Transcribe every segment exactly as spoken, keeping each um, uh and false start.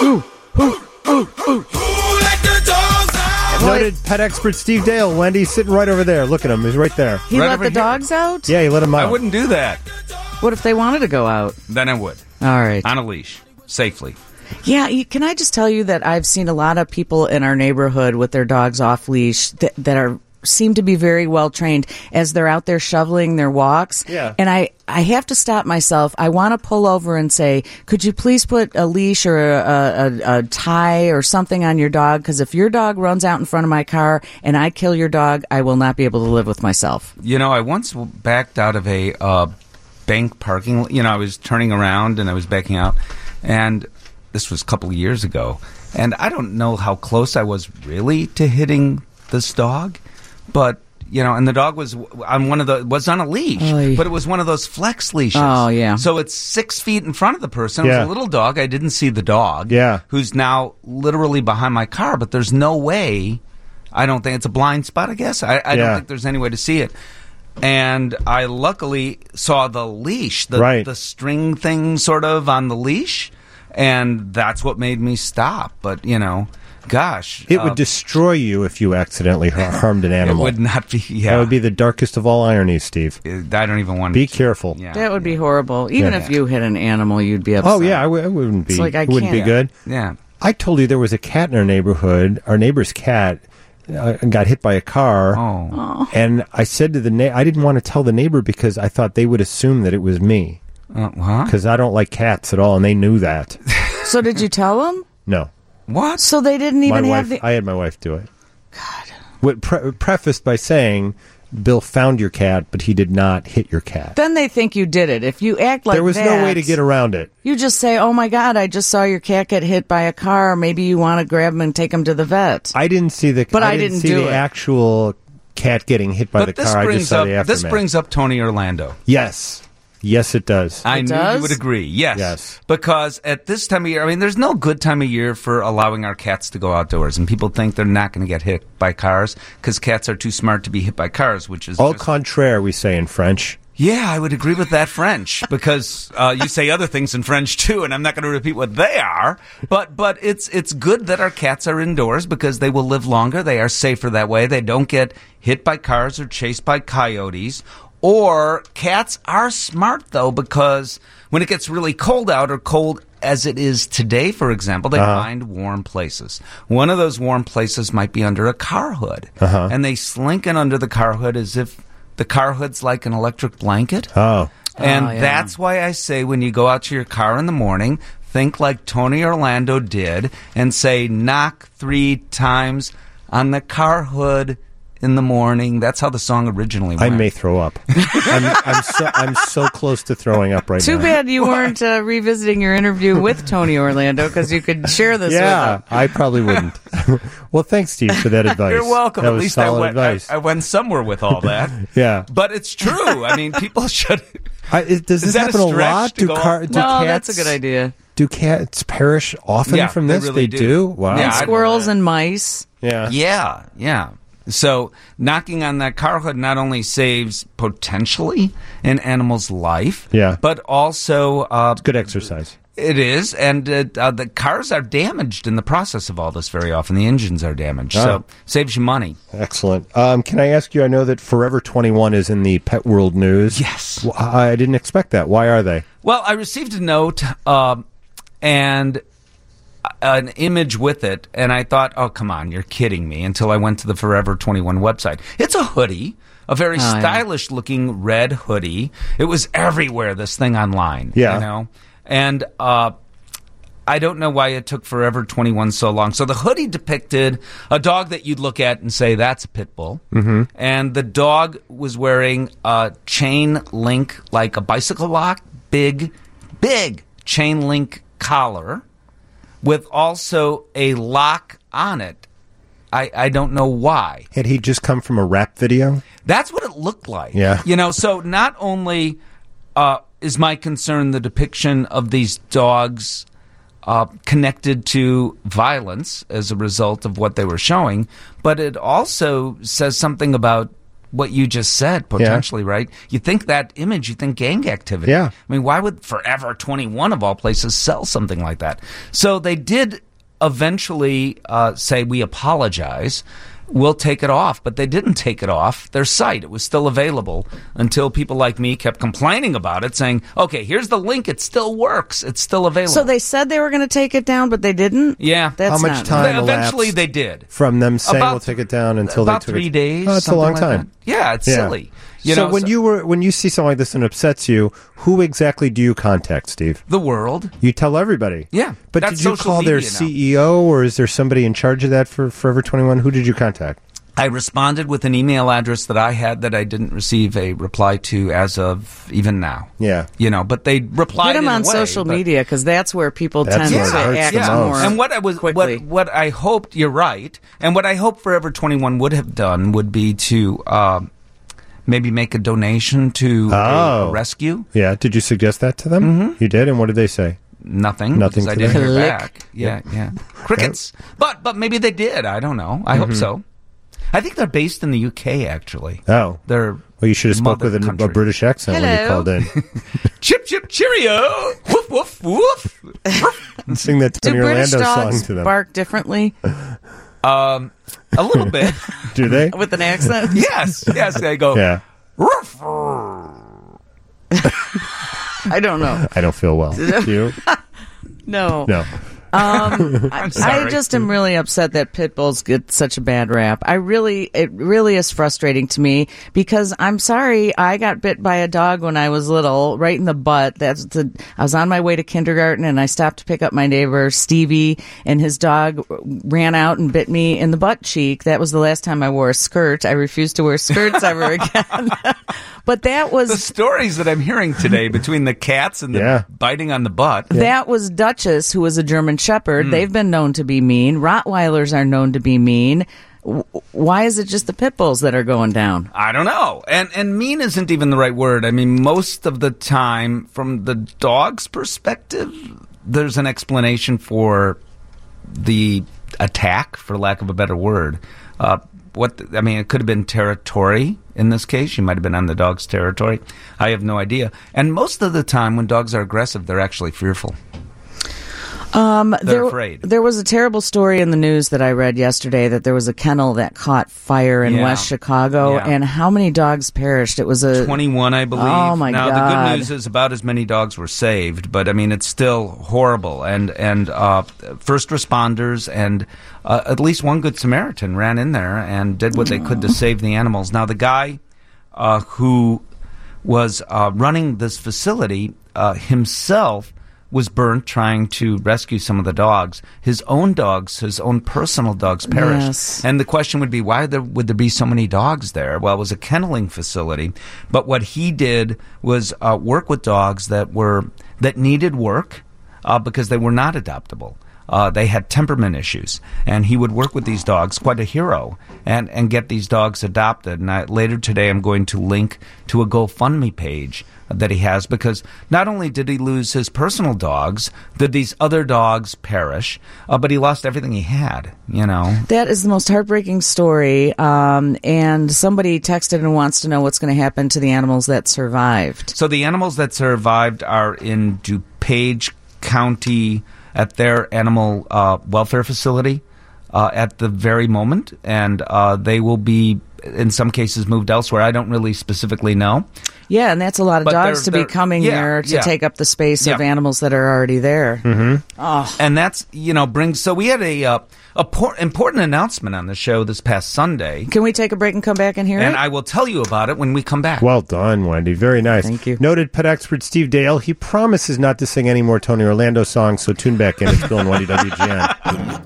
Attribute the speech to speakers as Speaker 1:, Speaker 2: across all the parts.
Speaker 1: ooh, ooh, ooh, ooh.
Speaker 2: Who let the dogs out?
Speaker 1: Noted pet expert Steve Dale. Wendy's sitting right over there. Look at him. He's right there.
Speaker 3: He
Speaker 4: Right
Speaker 3: let
Speaker 4: over
Speaker 3: the
Speaker 4: here.
Speaker 3: dogs out?
Speaker 1: Yeah, he let him out.
Speaker 4: I wouldn't do that.
Speaker 3: What if they wanted to go out?
Speaker 4: Then I would.
Speaker 3: All right.
Speaker 4: On a leash. Safely.
Speaker 3: Yeah, you, can I just tell you that I've seen a lot of people in our neighborhood with their dogs off leash that, that are seem to be very well trained as they're out there shoveling their walks.
Speaker 1: Yeah.
Speaker 3: And I, I have to stop myself. I want to pull over and say, could you please put a leash or a, a, a tie or something on your dog? Because if your dog runs out in front of my car and I kill your dog, I will not be able to live with myself.
Speaker 4: You know, I once backed out of a uh, bank parking. You know, I was turning around and I was backing out. And this was a couple of years ago. And I don't know how close I was really to hitting this dog. But, you know, and the dog was on one of the was on a leash,
Speaker 3: Oy.
Speaker 4: but it was one of those flex leashes.
Speaker 3: Oh, yeah.
Speaker 4: So it's six feet in front of the person. It
Speaker 1: Yeah.
Speaker 4: was a little dog. I didn't see the dog.
Speaker 1: Yeah.
Speaker 4: Who's now literally behind my car, but there's no way. I don't think it's a blind spot, I guess. I, I
Speaker 1: Yeah.
Speaker 4: don't think there's any way to see it. And I luckily saw the leash, the,
Speaker 1: Right.
Speaker 4: the string thing sort of on the leash, and that's what made me stop. But, you know, gosh.
Speaker 1: It
Speaker 4: uh,
Speaker 1: would destroy you if you accidentally har- harmed an
Speaker 4: It
Speaker 1: animal.
Speaker 4: would not be, yeah.
Speaker 1: That would be the darkest of all ironies, Steve.
Speaker 4: I don't even want to.
Speaker 1: Be careful.
Speaker 4: Yeah.
Speaker 3: That would be horrible. Even
Speaker 1: Yeah.
Speaker 3: if you hit an animal, you'd be upset.
Speaker 1: Oh, yeah, I, w- I wouldn't be.
Speaker 3: It's like I
Speaker 1: it wouldn't be
Speaker 3: can't.
Speaker 1: good.
Speaker 4: Yeah.
Speaker 1: I told you there was a cat in our neighborhood. Our neighbor's cat uh, got hit by a car.
Speaker 4: Oh.
Speaker 1: And I said to the na- I didn't want to tell the neighbor because I thought they would assume that it was me.
Speaker 4: Uh, huh?
Speaker 1: Because I don't like cats at all, and they knew that.
Speaker 3: So did you tell them?
Speaker 1: No.
Speaker 4: What?
Speaker 3: So they didn't
Speaker 1: My
Speaker 3: even
Speaker 1: wife,
Speaker 3: have the...
Speaker 1: I had my wife do it. God. What pre- prefaced by saying, Bill found your cat, but he did not hit your cat.
Speaker 3: Then they think you did it. If you act like
Speaker 1: there was
Speaker 3: that,
Speaker 1: no way to get around it.
Speaker 3: You just say, oh, my God, I just saw your cat get hit by a car. Maybe you want to grab him and take him to the vet.
Speaker 1: I didn't see the.
Speaker 3: But I
Speaker 1: didn't,
Speaker 3: didn't
Speaker 1: see
Speaker 3: do
Speaker 1: the
Speaker 3: it.
Speaker 1: actual cat getting hit by
Speaker 4: But
Speaker 1: the
Speaker 4: this
Speaker 1: car. I just
Speaker 4: brings
Speaker 1: saw
Speaker 4: up
Speaker 1: the
Speaker 4: this
Speaker 1: aftermath.
Speaker 4: brings up Tony Orlando.
Speaker 1: Yes, yes, it does.
Speaker 4: I
Speaker 3: It
Speaker 4: knew
Speaker 3: does?
Speaker 4: you would agree. Yes.
Speaker 1: Yes.
Speaker 4: Because at this time of year, I mean, there's no good time of year for allowing our cats to go outdoors. And people think they're not going to get hit by cars because cats are too smart to be hit by cars, which is
Speaker 1: Au
Speaker 4: just-
Speaker 1: contraire, we say in French.
Speaker 4: Yeah, I would agree with that French because uh, you say other things in French too, and I'm not going to repeat what they are. But but it's it's good that our cats are indoors because they will live longer. They are safer that way. They don't get hit by cars or chased by coyotes. Or cats are smart though because when it gets really cold out or cold as it is today, for example, they
Speaker 1: Uh-huh.
Speaker 4: find warm places. One of those warm places might be under a car hood,
Speaker 1: Uh-huh.
Speaker 4: and they slink in under the car hood as if the car hood's like an electric blanket.
Speaker 1: Oh,
Speaker 4: And
Speaker 3: Oh, yeah.
Speaker 4: that's why I say when you go out to your car in the morning, think like Tony Orlando did and say knock three times on the car hood in the morning. That's how the song originally
Speaker 1: I
Speaker 4: went.
Speaker 1: may throw up. I'm, I'm so I'm so close to throwing up right
Speaker 3: Too
Speaker 1: now.
Speaker 3: bad you weren't uh, revisiting your interview with Tony Orlando because you could share this
Speaker 1: Yeah,
Speaker 3: with him.
Speaker 1: I probably wouldn't. Well, thanks, Steve, for that advice.
Speaker 4: You're welcome.
Speaker 1: That
Speaker 4: At
Speaker 1: was
Speaker 4: least I
Speaker 1: solid
Speaker 4: went,
Speaker 1: advice.
Speaker 4: I, I went somewhere with all that.
Speaker 1: Yeah.
Speaker 4: But it's true. I mean, people should...
Speaker 1: I, is, does
Speaker 4: Is
Speaker 1: this
Speaker 4: that a
Speaker 1: happen a,
Speaker 4: stretch
Speaker 1: lot?
Speaker 4: to
Speaker 1: Do,
Speaker 4: go
Speaker 1: car,
Speaker 4: off?
Speaker 1: do
Speaker 3: No,
Speaker 1: cats,
Speaker 3: that's a good idea.
Speaker 1: Do cats perish often
Speaker 4: Yeah,
Speaker 1: from
Speaker 4: they
Speaker 1: this?
Speaker 4: really
Speaker 1: they
Speaker 4: do.
Speaker 1: Wow.
Speaker 4: Yeah,
Speaker 3: And
Speaker 4: I-
Speaker 3: squirrels and mice.
Speaker 1: Yeah.
Speaker 4: Yeah, yeah. So knocking on that car hood not only saves potentially an animal's life,
Speaker 1: Yeah.
Speaker 4: but also uh,
Speaker 1: Good exercise.
Speaker 4: it is, and uh, uh, the cars are damaged in the process of all this very often. The engines are damaged,
Speaker 1: Oh.
Speaker 4: so saves you money.
Speaker 1: Excellent. Um, can I ask you? I know that Forever twenty-one is in the pet world news.
Speaker 4: Yes.
Speaker 1: Well, I didn't expect that. Why are they?
Speaker 4: Well, I received a note um, and an image with it, and I thought, oh, come on, you're kidding me, until I went to the Forever twenty-one website. It's a hoodie, a very
Speaker 3: Oh, yeah.
Speaker 4: stylish-looking red hoodie. It was everywhere, this thing online.
Speaker 1: Yeah.
Speaker 4: You know? And uh, I don't know why it took Forever twenty-one so long. So the hoodie depicted a dog that you'd look at and say, that's a pit bull. Mm-hmm. And the dog was wearing a chain link, like a bicycle lock, big, big chain link collar with also a lock on it. I, I don't know why.
Speaker 1: Had he just come from a rap video?
Speaker 4: That's what it looked like.
Speaker 1: Yeah.
Speaker 4: You know, so not only uh, is my concern the depiction of these dogs uh, connected to violence as a result of what they were showing, but it also says something about what you just said, potentially, yeah. right? You think that image, you think gang activity.
Speaker 1: Yeah.
Speaker 4: I mean, why would Forever twenty-one, of all places, sell something like that? So they did eventually uh, say, we apologize. We'll take it off. But they didn't take it off their site. It was still available until people like me kept complaining about it, saying, okay, here's the link. It still works. It's still available.
Speaker 3: So they said they were going to take it down, but they didn't?
Speaker 4: Yeah.
Speaker 3: That's
Speaker 1: How much
Speaker 3: not
Speaker 1: time
Speaker 3: right.
Speaker 4: Eventually
Speaker 1: elapsed
Speaker 4: they did.
Speaker 1: from them saying
Speaker 4: About-
Speaker 1: we'll take it down until
Speaker 4: About
Speaker 1: they took
Speaker 4: three
Speaker 1: it?
Speaker 4: days.
Speaker 1: Oh, that's a
Speaker 4: something
Speaker 1: long
Speaker 4: like
Speaker 1: time.
Speaker 4: that. Yeah, it's
Speaker 1: Yeah.
Speaker 4: silly. You
Speaker 1: so
Speaker 4: know,
Speaker 1: when you were when you see something like this and upsets you, who exactly do you contact, Steve?
Speaker 4: The world.
Speaker 1: You tell everybody.
Speaker 4: Yeah,
Speaker 1: But
Speaker 4: that's
Speaker 1: did you
Speaker 4: social
Speaker 1: call their
Speaker 4: media now.
Speaker 1: C E O, or is there somebody in charge of that for Forever twenty-one? Who did you contact?
Speaker 4: I responded with an email address that I had that I didn't receive a reply to as of even now.
Speaker 1: Yeah.
Speaker 4: You know, but they replied
Speaker 3: Get them
Speaker 4: in a
Speaker 3: on
Speaker 4: way,
Speaker 3: social
Speaker 4: but-
Speaker 3: media, because that's where people
Speaker 1: That's
Speaker 3: tend
Speaker 1: where
Speaker 3: to
Speaker 1: it hurts
Speaker 3: act
Speaker 1: the most.
Speaker 3: more
Speaker 4: And what I was,
Speaker 3: quickly.
Speaker 4: what what I hoped, you're right, and what I hoped Forever twenty-one would have done would be to uh, maybe make a donation to a,
Speaker 1: Oh.
Speaker 4: a rescue.
Speaker 1: Yeah. Did you suggest that to them? Mm-hmm. You did, and what did they say?
Speaker 4: Nothing.
Speaker 1: Nothing
Speaker 4: because I
Speaker 1: to
Speaker 4: didn't
Speaker 1: them.
Speaker 4: hear
Speaker 3: Click.
Speaker 4: back. Yeah, yeah. Crickets. But but maybe they did. I don't know. I hope so. I think they're based in the U K, actually.
Speaker 1: Oh.
Speaker 4: They're
Speaker 1: Well, you should have spoke
Speaker 4: mother
Speaker 1: with an, a
Speaker 4: country.
Speaker 1: British accent when you
Speaker 3: Hello.
Speaker 1: called in.
Speaker 4: Chip chip cheerio. Woof woof woof.
Speaker 1: Sing that
Speaker 3: Do
Speaker 1: Tony
Speaker 3: British
Speaker 1: Orlando song
Speaker 3: dogs
Speaker 1: to them.
Speaker 3: bark differently
Speaker 4: Um, a little bit.
Speaker 1: Do they?
Speaker 3: with an accent?
Speaker 4: Yes, yes. They go.
Speaker 1: Yeah.
Speaker 4: Woof.
Speaker 3: I don't know.
Speaker 1: I don't feel well. Do you?
Speaker 3: No.
Speaker 1: No.
Speaker 3: Um, I,
Speaker 4: I'm sorry.
Speaker 3: I just am really upset that pit bulls get such a bad rap. I really, it really is frustrating to me because I'm sorry, I got bit by a dog when I was little, right in the butt. That's the. I was on my way to kindergarten and I stopped to pick up my neighbor Stevie, and his dog ran out and bit me in the butt cheek. That was the last time I wore a skirt. I refused to wear skirts ever again. But that was
Speaker 4: The stories that I'm hearing today between the cats and the
Speaker 1: Yeah.
Speaker 4: biting on the butt.
Speaker 3: That was Duchess, who was a German Shepherd.
Speaker 4: Hmm.
Speaker 3: They've been known to be mean. Rottweilers are known to be mean. W- Why is it just the pit bulls that are going down?
Speaker 4: I don't know. And and mean isn't even the right word. I mean, most of the time, from the dog's perspective, there's an explanation for the attack, for lack of a better word. Uh, what I mean, it could have been territory in this case. You might have been on the dog's territory. I have no idea. And most of the time, when dogs are aggressive, they're actually fearful.
Speaker 3: Um,
Speaker 4: They're
Speaker 3: there,
Speaker 4: afraid.
Speaker 3: There was a terrible story in the news that I read yesterday that there was a kennel that caught fire in
Speaker 4: Yeah.
Speaker 3: West Chicago,
Speaker 4: Yeah.
Speaker 3: and how many dogs perished? It was a
Speaker 4: twenty-one, I believe.
Speaker 3: Oh, my
Speaker 4: now,
Speaker 3: God.
Speaker 4: the good news is about as many dogs were saved, but I mean, it's still horrible. And and uh, first responders and uh, at least one Good Samaritan ran in there and did what they could to save the animals. Now, the guy uh, who was uh, running this facility uh, himself was burnt trying to rescue some of the dogs. His own dogs, his own personal dogs perished.
Speaker 3: Yes.
Speaker 4: And the question would be, why there, would there be so many dogs there? Well, it was a kenneling facility. But what he did was uh, work with dogs that were that needed work uh, because they were not adoptable. Uh, they had temperament issues, and he would work with these dogs, quite a hero, and, and get these dogs adopted. And I, later today, I'm going to link to a GoFundMe page that he has, because not only did he lose his personal dogs, did these other dogs perish, uh, but he lost everything he had, you know.
Speaker 3: That is the most heartbreaking story. Um, and somebody texted and wants to know what's going to happen to the animals that survived.
Speaker 4: So the animals that survived are in DuPage County at their animal uh, welfare facility uh, at the very moment, and uh, they will be, in some cases, moved elsewhere. I don't really specifically know.
Speaker 3: Yeah, and that's a lot of
Speaker 4: But
Speaker 3: dogs to
Speaker 4: they're-
Speaker 3: be
Speaker 4: they're-
Speaker 3: coming
Speaker 4: yeah,
Speaker 3: there to
Speaker 4: yeah.
Speaker 3: take up the space of
Speaker 4: Yeah.
Speaker 3: animals that are already there.
Speaker 4: And that's, you know, brings, so we had a, uh, a por- important announcement on the show this past Sunday,
Speaker 3: Can we take a break and come back and hear
Speaker 4: and
Speaker 3: it?
Speaker 4: I will tell you about it when we come back.
Speaker 1: Well done, Wendy. Very nice.
Speaker 3: Thank you.
Speaker 1: Noted pet expert Steve Dale. He promises not to sing any more Tony Orlando songs, so tune back in. It's Bill and Wendy W G N.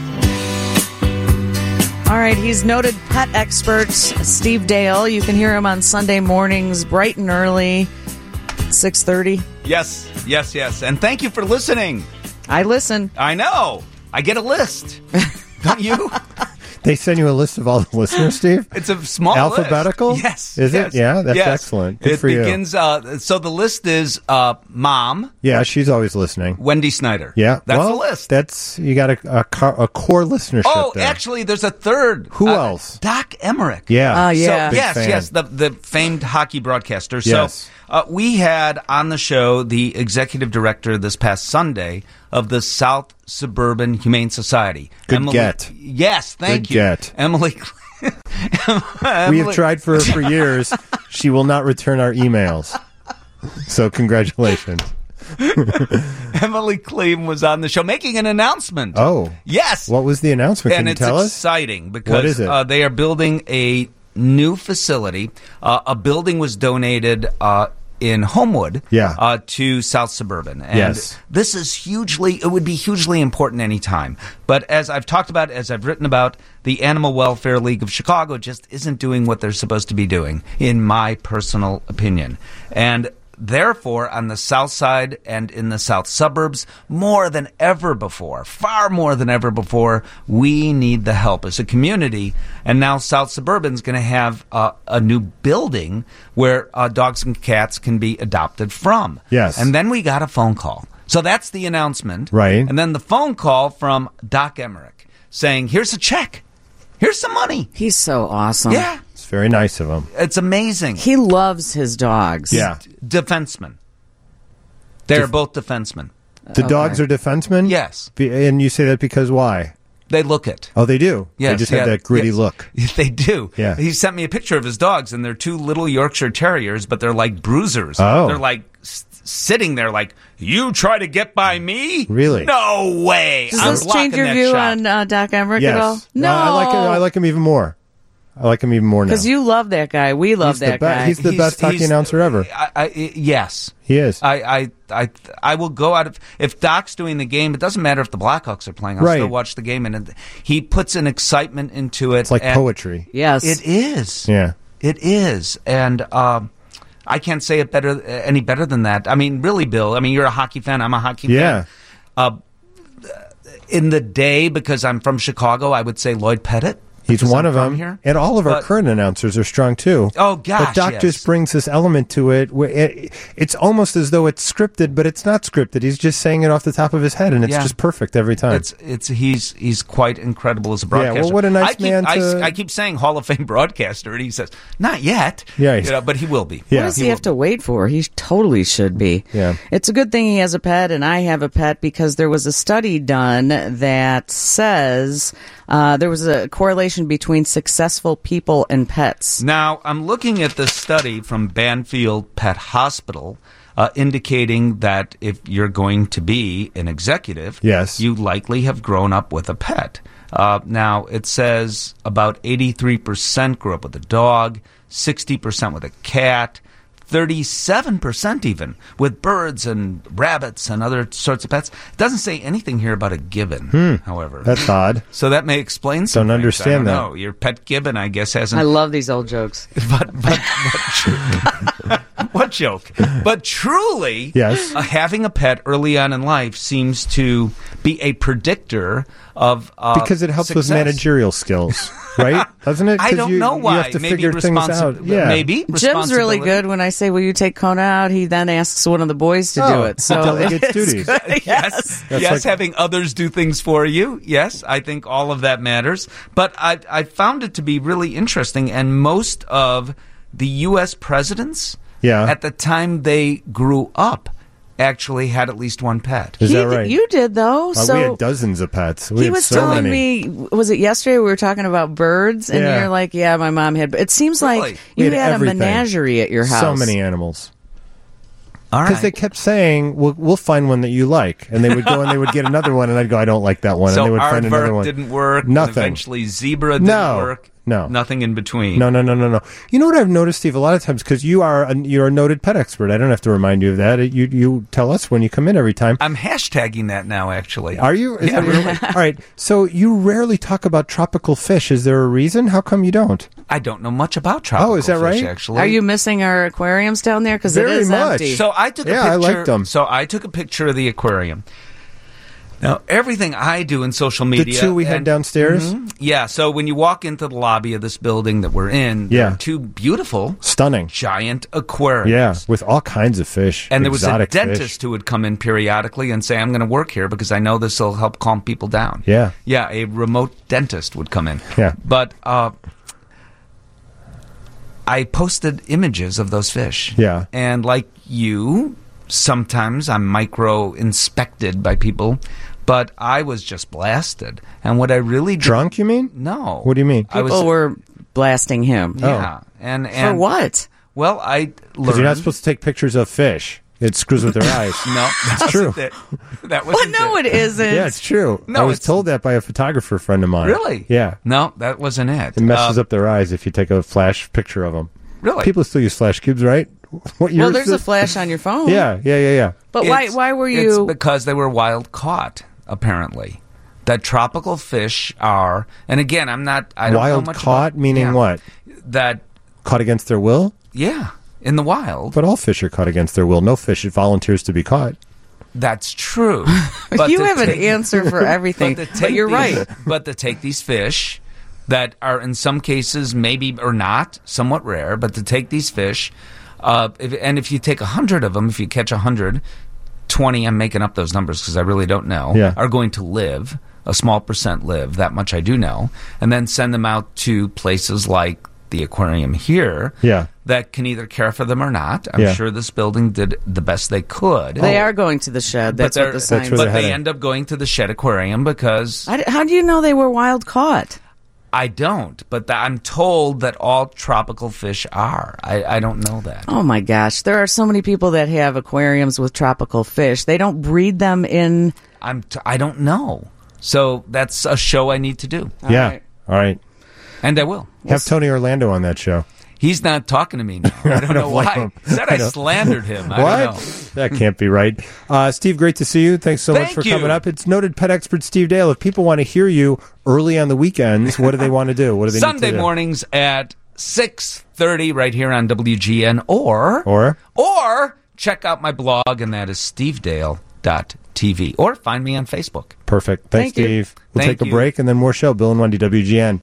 Speaker 3: All right, he's noted pet expert Steve Dale. You can hear him on Sunday mornings, bright and early, six thirty.
Speaker 4: Yes, yes, yes. And thank you for listening.
Speaker 3: I listen.
Speaker 4: I know. I get a list. Don't you?
Speaker 1: They send you a list of all the listeners, Steve?
Speaker 4: It's a small
Speaker 1: alphabetical?
Speaker 4: list. Yes.
Speaker 1: Is
Speaker 4: yes,
Speaker 1: it? Yeah, that's
Speaker 4: yes.
Speaker 1: excellent. Good
Speaker 4: it
Speaker 1: for you.
Speaker 4: begins. Uh, so the list is uh, Mom,
Speaker 1: Yeah, she's always listening.
Speaker 4: Wendy Snyder.
Speaker 1: Yeah,
Speaker 4: that's
Speaker 1: well,
Speaker 4: the list.
Speaker 1: That's you got a a, car, a core listenership.
Speaker 4: Oh,
Speaker 1: there.
Speaker 4: actually, there's a third.
Speaker 1: Who
Speaker 4: Uh,
Speaker 1: else?
Speaker 4: Doc Emmerich.
Speaker 1: Yeah.
Speaker 3: Oh, yeah.
Speaker 4: So,
Speaker 1: Big
Speaker 4: yes,
Speaker 1: fan.
Speaker 4: yes, the the famed hockey broadcaster.
Speaker 1: Yes.
Speaker 4: So uh, we had on the show the executive director this past Sunday of the South Suburban Humane Society.
Speaker 1: Good
Speaker 4: Emily,
Speaker 1: get.
Speaker 4: Yes, thank
Speaker 1: Good
Speaker 4: you,
Speaker 1: get.
Speaker 4: Emily.
Speaker 1: We
Speaker 4: Emily-
Speaker 1: have tried for her for years. She will not return our emails. So congratulations.
Speaker 4: Emily Kleem was on the show making an announcement.
Speaker 1: Oh.
Speaker 4: Yes.
Speaker 1: What was the announcement? Can
Speaker 4: and
Speaker 1: you
Speaker 4: it's
Speaker 1: tell us?
Speaker 4: exciting because
Speaker 1: What is it?
Speaker 4: Uh, they are building a new facility. Uh, a building was donated uh, in Homewood
Speaker 1: Yeah.
Speaker 4: uh, to South Suburban. And
Speaker 1: Yes.
Speaker 4: this is hugely, it would be hugely important anytime. But as I've talked about, as I've written about, the Animal Welfare League of Chicago just isn't doing what they're supposed to be doing, in my personal opinion. And therefore, on the south side and in the south suburbs, more than ever before, far more than ever before, we need the help as a community. And now South Suburban's going to have uh, a new building where uh, dogs and cats can be adopted from.
Speaker 1: Yes.
Speaker 4: And then we got a phone call. So that's the announcement.
Speaker 1: Right.
Speaker 4: And then the phone call from Doc Emmerich saying, here's a check. Here's some money.
Speaker 3: He's so awesome.
Speaker 4: Yeah.
Speaker 1: It's very nice of him.
Speaker 4: It's amazing.
Speaker 3: He loves his dogs.
Speaker 1: Yeah.
Speaker 4: Defensemen. They're both defensemen.
Speaker 1: The dogs are defensemen?
Speaker 4: Yes.
Speaker 1: Be- And you say that because why?
Speaker 4: They look it.
Speaker 1: Oh, they do?
Speaker 4: Yes,
Speaker 1: They just
Speaker 4: yeah,
Speaker 1: have that gritty
Speaker 4: yes.
Speaker 1: look.
Speaker 4: They do.
Speaker 1: Yeah.
Speaker 4: He sent me a picture of his dogs, and they're two little Yorkshire Terriers, but they're like bruisers.
Speaker 1: Oh.
Speaker 4: They're like s- sitting there like, you try to get by me?
Speaker 1: Really?
Speaker 4: No way.
Speaker 3: Does
Speaker 4: I'm
Speaker 3: this
Speaker 4: blocking
Speaker 3: change your
Speaker 4: that
Speaker 3: view
Speaker 4: shot.
Speaker 3: on uh, Doc Emmerich
Speaker 1: Yes.
Speaker 3: at all? No.
Speaker 1: I like him. I like him even more. I like him even more now.
Speaker 3: Because you love that guy. We love
Speaker 1: He's the
Speaker 3: that
Speaker 1: be-
Speaker 3: guy.
Speaker 1: he's the best hockey announcer ever.
Speaker 4: I, I, yes.
Speaker 1: He is.
Speaker 4: I, I, I, I will go out of if Doc's doing the game. It doesn't matter if the Blackhawks are playing. I'll
Speaker 1: Right.
Speaker 4: still watch the game, and it, he puts an excitement into it.
Speaker 1: It's like
Speaker 4: and
Speaker 1: poetry.
Speaker 3: yes.
Speaker 4: It is.
Speaker 1: Yeah.
Speaker 4: It is, and um, I can't say it better any better than that. I mean, really, Bill. I mean, you're a hockey fan. I'm a hockey
Speaker 1: Yeah.
Speaker 4: fan. Uh, in the day, because I'm from Chicago, I would say Lloyd Pettit.
Speaker 1: He's
Speaker 4: because
Speaker 1: one
Speaker 4: I'm
Speaker 1: of
Speaker 4: from
Speaker 1: them.
Speaker 4: Here.
Speaker 1: And all of our
Speaker 4: But-
Speaker 1: current announcers are strong too.
Speaker 4: Oh, gosh,
Speaker 1: But Doc
Speaker 4: yes.
Speaker 1: just brings this element to it, where it. It's almost as though it's scripted, but it's not scripted. He's just saying it off the top of his head, and it's
Speaker 4: Yeah.
Speaker 1: just perfect every time.
Speaker 4: It's it's he's he's quite incredible as a
Speaker 1: Yeah,
Speaker 4: broadcaster.
Speaker 1: well, what a nice
Speaker 4: I keep,
Speaker 1: man
Speaker 4: I,
Speaker 1: to-
Speaker 4: I keep saying Hall of Fame broadcaster, and he says not yet.
Speaker 1: Yeah,
Speaker 4: you know, but he will be.
Speaker 1: Yeah.
Speaker 3: What does he,
Speaker 4: will
Speaker 3: have to wait for? He totally should be.
Speaker 1: Yeah.
Speaker 3: It's a good thing he has a pet, and I have a pet because there was a study done that says uh, there was a correlation between successful people and pets.
Speaker 4: Now, I'm looking at this study from Banfield Pet Hospital uh, indicating that if you're going to be an executive,
Speaker 1: Yes.
Speaker 4: you likely have grown up with a pet. Uh, now, it says about eighty-three percent grew up with a dog, sixty percent with a cat, thirty-seven percent even with birds and rabbits and other sorts of pets. It doesn't say anything here about a gibbon, however.
Speaker 1: Hmm. That's odd.
Speaker 4: So that may explain some
Speaker 1: Don't
Speaker 4: things.
Speaker 1: understand
Speaker 4: I
Speaker 1: that.
Speaker 4: don't know. Your pet gibbon, I guess, hasn't
Speaker 3: I love these old jokes.
Speaker 4: but but, but what joke? But truly,
Speaker 1: Yes.
Speaker 4: uh, having a pet early on in life seems to be a predictor of uh,
Speaker 1: Because it helps with
Speaker 4: success.
Speaker 1: managerial skills, right? Doesn't it?
Speaker 4: I
Speaker 1: 'Cause
Speaker 4: don't
Speaker 1: you,
Speaker 4: know why.
Speaker 1: You have to
Speaker 4: maybe
Speaker 1: figure things
Speaker 4: responsi-
Speaker 1: out. Yeah.
Speaker 4: Maybe
Speaker 3: Jim's really
Speaker 4: responsibility.
Speaker 3: good when I say, "Will you take Kona out?" He then asks one of the boys to
Speaker 1: Oh,
Speaker 3: do it. So
Speaker 1: he delegates
Speaker 3: it's
Speaker 1: duties.
Speaker 3: good.
Speaker 4: Yes,
Speaker 1: That's
Speaker 4: yes,
Speaker 1: like-
Speaker 4: having others do things for you. Yes, I think all of that matters. But I, I found it to be really interesting, and most of the U S presidents,
Speaker 1: Yeah.
Speaker 4: at the time they grew up, actually had at least one pet.
Speaker 1: Is
Speaker 3: He
Speaker 1: that
Speaker 3: did-
Speaker 1: right?
Speaker 3: You did though.
Speaker 1: Uh,
Speaker 3: so
Speaker 1: we had dozens of pets. We
Speaker 3: he
Speaker 1: had
Speaker 3: was
Speaker 1: so
Speaker 3: telling
Speaker 1: many.
Speaker 3: me, was it yesterday we were talking about birds, and
Speaker 1: Yeah.
Speaker 3: you're like, "Yeah, my mom had." It seems
Speaker 4: Really?
Speaker 3: like
Speaker 1: We
Speaker 3: you
Speaker 1: had
Speaker 3: had,
Speaker 1: everything.
Speaker 3: a menagerie at your house.
Speaker 1: So many animals.
Speaker 4: All
Speaker 1: Because they kept saying, we'll, we'll find one that you like. And they would go and they would get another one, and I'd go, I don't like that one.
Speaker 4: So
Speaker 1: and they would find another
Speaker 4: aardvark
Speaker 1: one.
Speaker 4: didn't work.
Speaker 1: Nothing.
Speaker 4: Eventually, zebra didn't
Speaker 1: No.
Speaker 4: work.
Speaker 1: No.
Speaker 4: Nothing in between.
Speaker 1: No, no, no, no, no. You know what I've noticed, Steve, a lot of times, because you are a, you're a noted pet expert. I don't have to remind you of that. You you tell us when you come in every time.
Speaker 4: I'm hashtagging that now, actually.
Speaker 1: Are you? Is
Speaker 4: Yeah,
Speaker 1: that really? All right. So you rarely talk about tropical fish. Is there a reason? How come you don't?
Speaker 4: I don't know much about tropical
Speaker 1: Oh, is that
Speaker 4: fish,
Speaker 1: right?
Speaker 4: actually.
Speaker 3: Are you missing our aquariums down there? Because it
Speaker 1: Very
Speaker 3: is
Speaker 1: much.
Speaker 3: empty.
Speaker 4: So I took
Speaker 1: Yeah, I
Speaker 4: a picture.
Speaker 1: liked 'em.
Speaker 4: So I took a picture of the aquarium. Now, everything I do in social
Speaker 1: The
Speaker 4: media...
Speaker 1: two we had
Speaker 4: and-
Speaker 1: downstairs?
Speaker 4: Mhm. Yeah, so when you walk into the lobby of this building that we're in,
Speaker 1: Yeah.
Speaker 4: there are two beautiful,
Speaker 1: Stunning.
Speaker 4: giant aquariums.
Speaker 1: Yeah, with all kinds of fish.
Speaker 4: And there was a
Speaker 1: exotic
Speaker 4: dentist
Speaker 1: fish.
Speaker 4: who would come in periodically and say, I'm going to work here because I know this will help calm people down.
Speaker 1: Yeah.
Speaker 4: Yeah, a remote dentist would come in.
Speaker 1: Yeah.
Speaker 4: But uh, I posted images of those fish.
Speaker 1: Yeah.
Speaker 4: And like you, sometimes I'm micro-inspected by people, but I was just blasted. And what I really did...
Speaker 1: Drunk, you mean?
Speaker 4: No.
Speaker 1: What do you mean?
Speaker 4: I was,
Speaker 3: People were blasting him.
Speaker 4: yeah. And, and
Speaker 3: For what?
Speaker 4: Well, I
Speaker 1: Because
Speaker 4: learned...
Speaker 1: you're not supposed to take pictures of fish. It screws with their eyes.
Speaker 4: No, that's
Speaker 1: true.
Speaker 4: It. That
Speaker 3: Well,
Speaker 4: wasn't
Speaker 3: no,
Speaker 4: it.
Speaker 3: it isn't.
Speaker 1: Yeah, it's true.
Speaker 4: No,
Speaker 1: I was
Speaker 4: it's-
Speaker 1: told that by a photographer friend of mine.
Speaker 4: Really?
Speaker 1: Yeah.
Speaker 4: No, that wasn't it.
Speaker 1: It messes
Speaker 4: Uh,
Speaker 1: up their eyes if you take a flash picture of them.
Speaker 4: Really?
Speaker 1: People still use flash cubes, right? What year
Speaker 3: Well,
Speaker 1: is
Speaker 3: there's a
Speaker 1: this?
Speaker 3: flash on your phone.
Speaker 1: Yeah, yeah, yeah, yeah.
Speaker 3: But why?
Speaker 4: It's-
Speaker 3: Why were
Speaker 4: It's
Speaker 3: you?
Speaker 4: because they were wild caught, apparently. That tropical fish are, and again, I'm not. I don't know
Speaker 1: Wild
Speaker 4: much
Speaker 1: caught,
Speaker 4: about-
Speaker 1: meaning
Speaker 4: yeah.
Speaker 1: what?
Speaker 4: That,
Speaker 1: Caught against their will?
Speaker 4: yeah, in the wild.
Speaker 1: But all fish are caught against their will. No fish volunteers to be caught.
Speaker 4: That's true. But
Speaker 3: you
Speaker 4: to
Speaker 3: have an
Speaker 4: take-
Speaker 3: answer for everything.
Speaker 4: But,
Speaker 3: But,
Speaker 4: to take
Speaker 3: you're
Speaker 4: these-
Speaker 3: right.
Speaker 4: But to take these fish that are in some cases maybe or not somewhat rare, but to take these fish, uh, if, and if you take a hundred of them, if you catch a hundred, twenty, I'm making up those numbers because I really don't know,
Speaker 1: Yeah.
Speaker 4: are going to live. A small percent live. That much I do know, and then send them out to places like the aquarium here.
Speaker 1: Yeah.
Speaker 4: That can either care for them or not. I'm
Speaker 1: Yeah.
Speaker 4: sure this building did the best they could.
Speaker 3: They are going to the shed. That's
Speaker 4: but
Speaker 3: what the
Speaker 4: they're-
Speaker 3: sign
Speaker 1: That's where
Speaker 4: But
Speaker 1: they're
Speaker 4: they
Speaker 1: heading.
Speaker 4: end up going to the Shed Aquarium because
Speaker 3: I d- How do you know they were wild caught?
Speaker 4: I don't. But th- I'm told that all tropical fish are. I, I don't know that.
Speaker 3: Oh my gosh, there are so many people that have aquariums with tropical fish. They don't breed them in.
Speaker 4: I'm. T- I don't know. So that's a show I need to do,
Speaker 1: yeah.
Speaker 3: right.
Speaker 1: All right.
Speaker 4: and I will.
Speaker 1: Have Tony Orlando on that show.
Speaker 4: He's not talking to me now. I don't know
Speaker 1: don't like
Speaker 4: why.
Speaker 1: him.
Speaker 4: He said
Speaker 1: I
Speaker 4: I
Speaker 1: don't-
Speaker 4: slandered him. I
Speaker 1: What?
Speaker 4: don't know.
Speaker 1: That can't be right. Uh, Steve, great to see you. Thanks so much
Speaker 4: Thank
Speaker 1: for
Speaker 4: you.
Speaker 1: coming up. It's noted pet expert Steve Dale. If people want to hear you early on the weekends, what do they want to do? What do they
Speaker 4: Sunday
Speaker 1: need to do?
Speaker 4: mornings at six thirty right here on W G N, or
Speaker 1: Or?
Speaker 4: or check out my blog, and that is steve dale dot t v, or find me on Facebook.
Speaker 1: Perfect. Thanks,
Speaker 3: Thank you.
Speaker 1: Steve. We'll
Speaker 4: Thank
Speaker 1: take a
Speaker 4: you.
Speaker 1: break and then more show. Bill and Wendy, W G N.